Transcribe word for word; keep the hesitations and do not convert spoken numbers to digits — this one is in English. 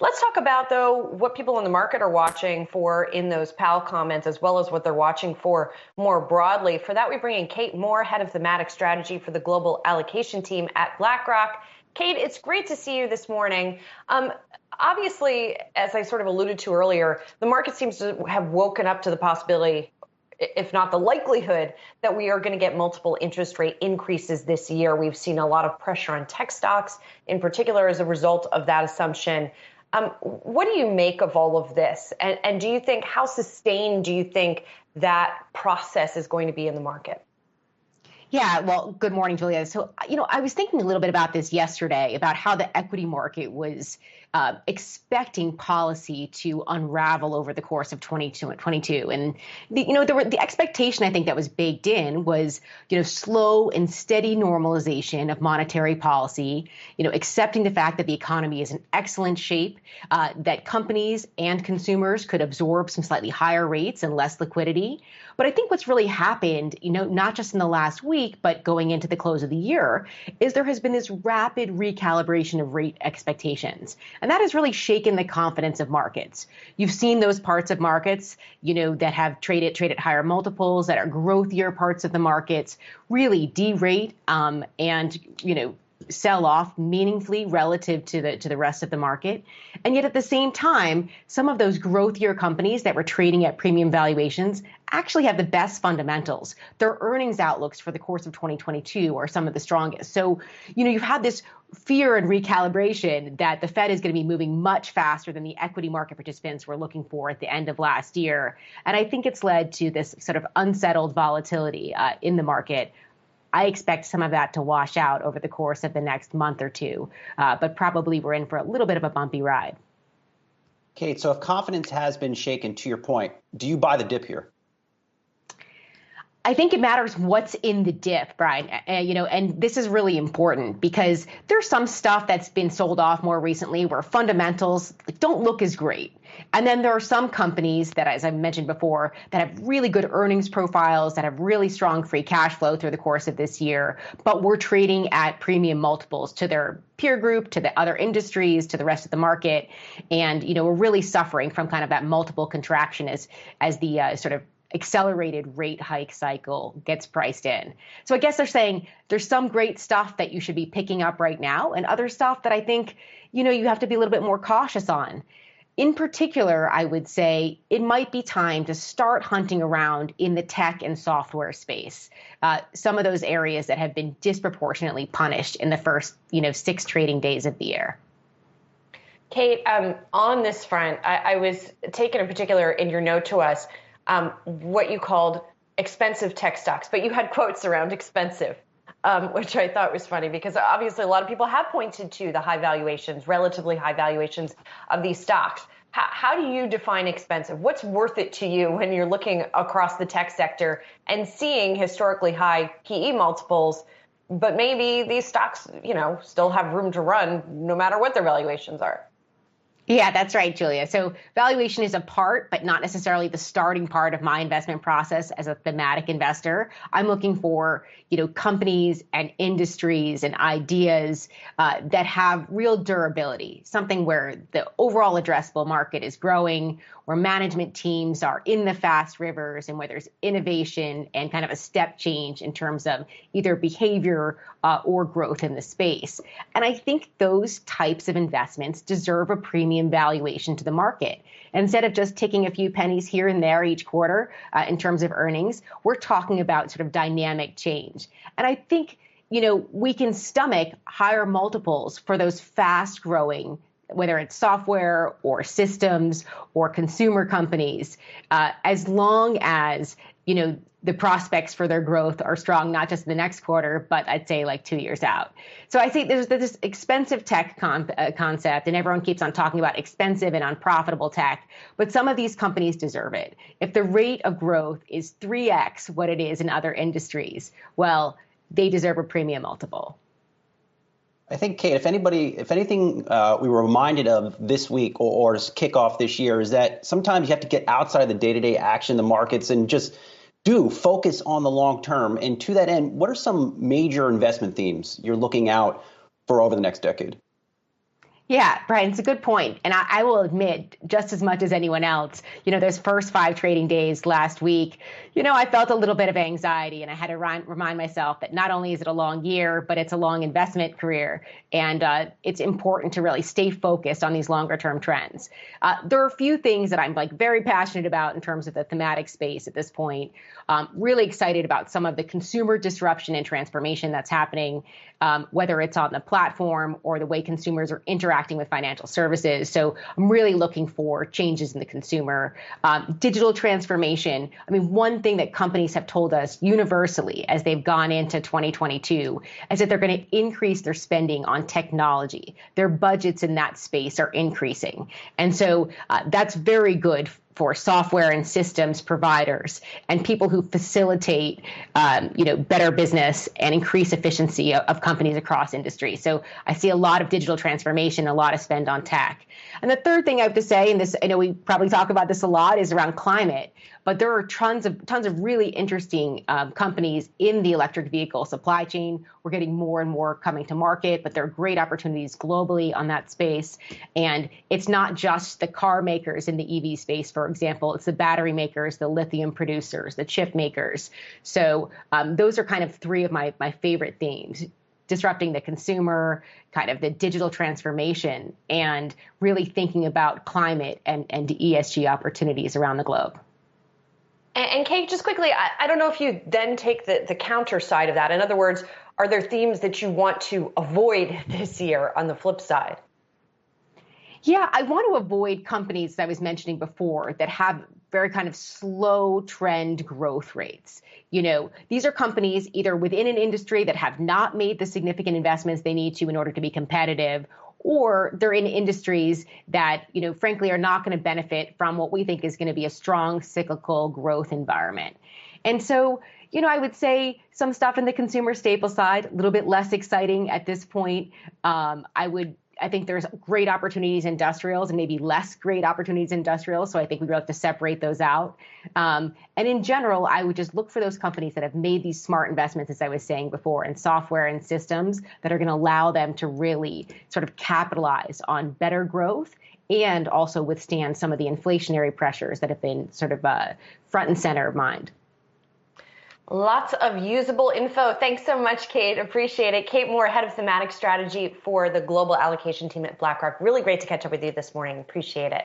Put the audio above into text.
Let's talk about, though, what people in the market are watching for in those Powell comments, as well as what they're watching for more broadly. For that, we bring in Kate Moore, head of thematic strategy for the global allocation team at BlackRock. Kate, it's great to see you this morning. Um, obviously, as I sort of alluded to earlier, the market seems to have woken up to the possibility, if not the likelihood, that we are going to get multiple interest rate increases this year. We've seen a lot of pressure on tech stocks, in particular, as a result of that assumption. Um, what do you make of all of this? And, and do you think, how sustained do you think that process is going to be in the market? Yeah, well, good morning, Julia. So, you know, I was thinking a little bit about this yesterday, about how the equity market was uh, expecting policy to unravel over the course of twenty twenty-two. And, the, you know, there were, the expectation, I think, that was baked in was, you know, slow and steady normalization of monetary policy, you know, accepting the fact that the economy is in excellent shape, uh, that companies and consumers could absorb some slightly higher rates and less liquidity. But I think what's really happened, you know, not just in the last week, but going into the close of the year, is there has been this rapid recalibration of rate expectations. And that has really shaken the confidence of markets. You've seen those parts of markets, you know, that have traded traded higher multiples, that are growthier parts of the markets, really derate um, and, you know, sell off meaningfully relative to the to the rest of the market. And yet at the same time, some of those growthier companies that were trading at premium valuations actually have the best fundamentals. Their earnings outlooks for the course of twenty twenty-two are some of the strongest. So, you know, you've had this fear and recalibration that the Fed is going to be moving much faster than the equity market participants were looking for at the end of last year. And I think it's led to this sort of unsettled volatility uh, in the market. I expect some of that to wash out over the course of the next month or two, uh, but probably we're in for a little bit of a bumpy ride. Kate, so if confidence has been shaken, to your point, do you buy the dip here? I think it matters what's in the dip, Brian. Uh, you know, and this is really important because there's some stuff that's been sold off more recently where fundamentals don't look as great. And then there are some companies that, as I mentioned before, that have really good earnings profiles, that have really strong free cash flow through the course of this year, but we're trading at premium multiples to their peer group, to the other industries, to the rest of the market. And, you know, we're really suffering from kind of that multiple contraction as, as the uh, sort of accelerated rate hike cycle gets priced in. So I guess they're saying there's some great stuff that you should be picking up right now and other stuff that I think, you know, you have to be a little bit more cautious on. In particular, I would say it might be time to start hunting around in the tech and software space, uh, some of those areas that have been disproportionately punished in the first, you know, six trading days of the year. Kate, um, on this front, I, I was taken in particular in your note to us, um, what you called expensive tech stocks, but you had quotes around expensive. Um, which I thought was funny because obviously a lot of people have pointed to the high valuations, relatively high valuations of these stocks. How, how do you define expensive? What's worth it to you when you're looking across the tech sector and seeing historically high P E multiples, but maybe these stocks, you know, still have room to run no matter what their valuations are? Yeah, that's right, Julia. So valuation is a part, but not necessarily the starting part of my investment process as a thematic investor. I'm looking for, you know, companies and industries and ideas uh, that have real durability, something where the overall addressable market is growing, where management teams are in the fast rivers, and where there's innovation and kind of a step change in terms of either behavior uh, or growth in the space. And I think those types of investments deserve a premium valuation to the market. And instead of just taking a few pennies here and there each quarter uh, in terms of earnings, we're talking about sort of dynamic change. And I think, you know, we can stomach higher multiples for those fast growing, whether it's software or systems or consumer companies, uh, as long as, you know, the prospects for their growth are strong, not just the next quarter, but I'd say like two years out. So I think there's this expensive tech con- uh, concept, and everyone keeps on talking about expensive and unprofitable tech, but some of these companies deserve it. If the rate of growth is three X what it is in other industries, well, they deserve a premium multiple. I think, Kate, if anybody, if anything, uh, we were reminded of this week or, or kick off this year is that sometimes you have to get outside of the day-to-day action in the markets and just do focus on the long term. And to that end, what are some major investment themes you're looking out for over the next decade? Yeah, Brian, it's a good point. And I, I will admit, just as much as anyone else, you know, those first five trading days last week, you know, I felt a little bit of anxiety, and I had to ri- remind myself that not only is it a long year, but it's a long investment career. And uh, it's important to really stay focused on these longer term trends. Uh, there are a few things that I'm like very passionate about in terms of the thematic space at this point. Um, really excited about some of the consumer disruption and transformation that's happening, um, whether it's on the platform or the way consumers are interacting with financial services. So I'm really looking for changes in the consumer. Um, digital transformation. I mean, one thing that companies have told us universally as they've gone into twenty twenty-two is that they're going to increase their spending on technology. Their budgets in that space are increasing. And so uh, that's very good for software and systems providers and people who facilitate, um, you know, better business and increase efficiency of, of companies across industries. So I see a lot of digital transformation, a lot of spend on tech. And the third thing I have to say, and this, I know we probably talk about this a lot, is around climate. But there are tons of tons of really interesting um, companies in the electric vehicle supply chain. We're getting more and more coming to market, but there are great opportunities globally on that space. And it's not just the car makers in the E V space, for example. It's the battery makers, the lithium producers, the chip makers. So um, those are kind of three of my, my favorite themes: disrupting the consumer, kind of the digital transformation, and really thinking about climate and, and E S G opportunities around the globe. And, and Kate, just quickly, I, I don't know if you then take the, the counter side of that. In other words, are there themes that you want to avoid this year on the flip side? Yeah, I want to avoid companies that I was mentioning before that have very kind of slow trend growth rates. You know, these are companies either within an industry that have not made the significant investments they need to in order to be competitive, or they're in industries that, you know, frankly, are not going to benefit from what we think is going to be a strong cyclical growth environment. And so, you know, I would say some stuff in the consumer staple side, a little bit less exciting at this point. Um, I would I think there's great opportunities in industrials and maybe less great opportunities in industrials. So I think we really have to separate those out. Um, and in general, I would just look for those companies that have made these smart investments, as I was saying before, in software and systems that are going to allow them to really sort of capitalize on better growth and also withstand some of the inflationary pressures that have been sort of uh, front and center of mind. Lots of usable info. Thanks so much, Kate. Appreciate it. Kate Moore, head of thematic strategy for the global allocation team at BlackRock. Really great to catch up with you this morning. Appreciate it.